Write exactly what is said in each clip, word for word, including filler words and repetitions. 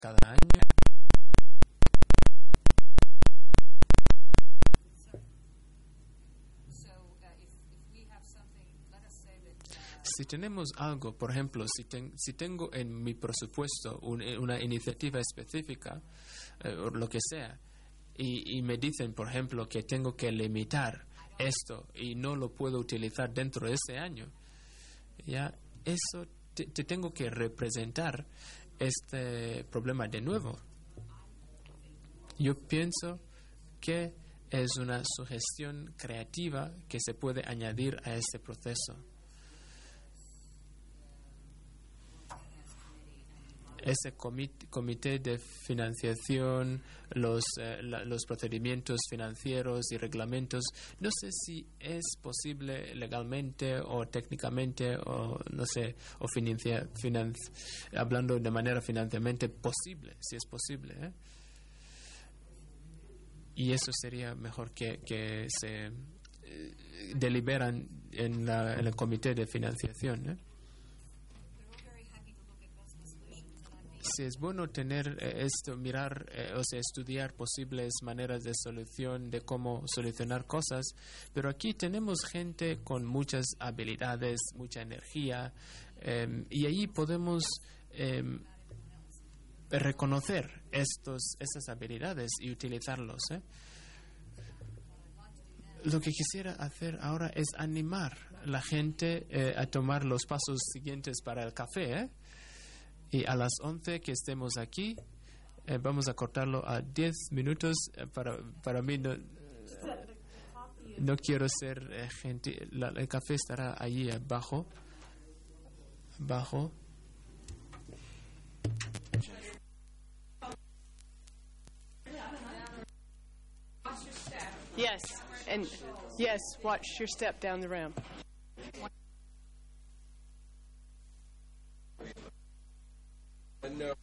cada año. Si tenemos algo, por ejemplo, si, ten, si tengo en mi presupuesto un, una iniciativa específica, eh, o lo que sea, y, y me dicen, por ejemplo, que tengo que limitar esto y no lo puedo utilizar dentro de ese año, ya eso te, te tengo que representar este problema de nuevo. Yo pienso que es una sugestión creativa que se puede añadir a este proceso. Ese comité, comité de financiación, los, eh, la, los procedimientos financieros y reglamentos, no sé si es posible legalmente o técnicamente o no sé, o financia, financi, hablando de manera financieramente posible, si es posible, ¿eh? Y eso sería mejor que, que se eh, deliberan en, la, en el comité de financiación, ¿eh? Sí, es bueno tener eh, esto, mirar, eh, o sea, estudiar posibles maneras de solución, de cómo solucionar cosas, pero aquí tenemos gente con muchas habilidades, mucha energía, eh, y ahí podemos eh, reconocer estos, estas habilidades y utilizarlos, ¿eh? Lo que quisiera hacer ahora es animar a la gente eh, a tomar los pasos siguientes para el café, ¿eh? Y a las once que estemos aquí, eh, vamos a cortarlo a diez minutos. Eh, para, para mí no, no quiero ser eh, gente. La, el café estará allí abajo. Abajo. Yes, and yes, watch your step down the ramp. No.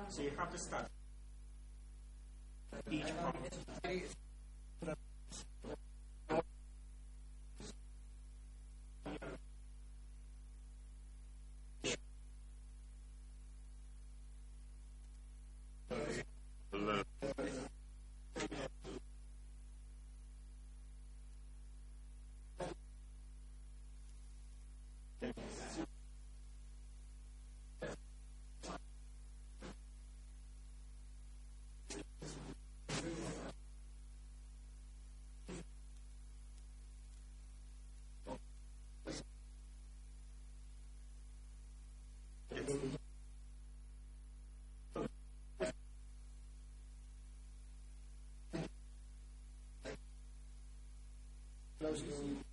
So you have to start each prompt. Close to